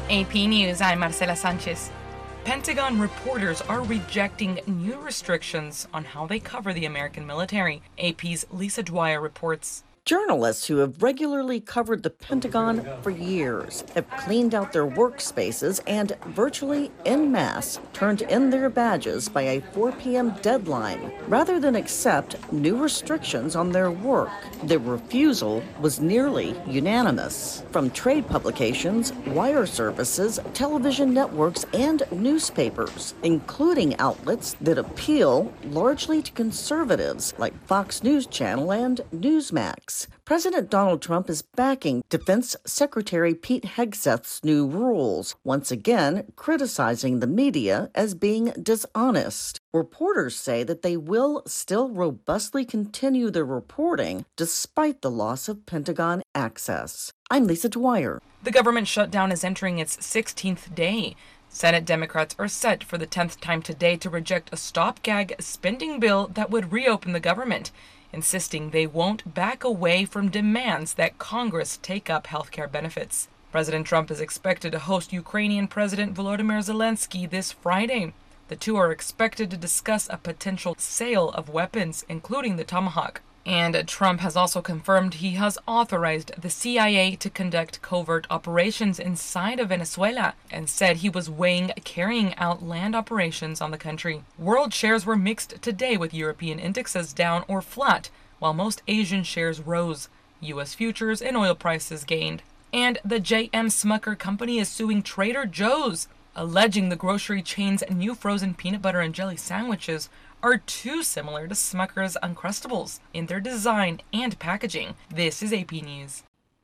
AP News, I'm Marcela Sanchez. Pentagon reporters are rejecting new restrictions on how they cover the American military. AP's Lisa Dwyer reports. Journalists who have regularly covered the Pentagon for years have cleaned out their workspaces and virtually en masse turned in their badges by a 4 p.m. deadline rather than accept new restrictions on their work. Their refusal was nearly unanimous. From trade publications, wire services, television networks, and newspapers, including outlets that appeal largely to conservatives like Fox News Channel and Newsmax. President Donald Trump is backing Defense Secretary Pete Hegseth's new rules, once again criticizing the media as being dishonest. Reporters say that they will still robustly continue their reporting despite the loss of Pentagon access. I'm Lisa Dwyer. The government shutdown is entering its 16th day. Senate Democrats are set for the 10th time today to reject a stopgap spending bill that would reopen the government, insisting they won't back away from demands that Congress take up healthcare benefits. President Trump is expected to host Ukrainian President Volodymyr Zelensky this Friday. The two are expected to discuss a potential sale of weapons, including the Tomahawk. And Trump has also confirmed he has authorized the CIA to conduct covert operations inside of Venezuela and said he was weighing carrying out land operations on the country. World shares were mixed today with European indexes down or flat, while most Asian shares rose. U.S. futures and oil prices gained. And the J.M. Smucker Company is suing Trader Joe's, alleging the grocery chain's new frozen peanut butter and jelly sandwiches are too similar to Smucker's Uncrustables in their design and packaging. This is AP News.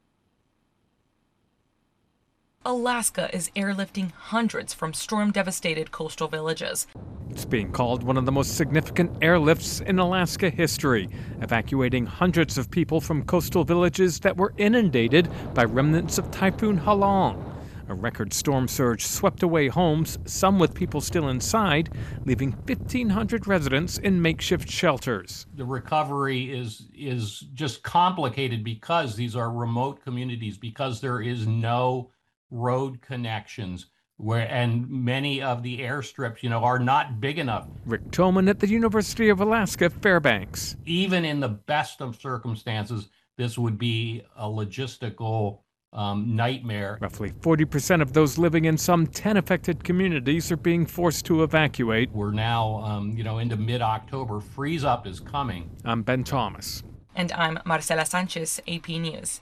Alaska is airlifting hundreds from storm-devastated coastal villages. It's being called one of the most significant airlifts in Alaska history, evacuating hundreds of people from coastal villages that were inundated by remnants of Typhoon Halong. A record storm surge swept away homes, some with people still inside, leaving 1,500 residents in makeshift shelters. The recovery is just complicated because these are remote communities, because there is no road connections, and many of the airstrips, are not big enough. Rick Toman at the University of Alaska, Fairbanks. Even in the best of circumstances, this would be a logistical nightmare. Roughly 40% of those living in some 10 affected communities are being forced to evacuate. We're now, into mid-October. Freeze up is coming. I'm Ben Thomas. And I'm Marcela Sanchez, AP News.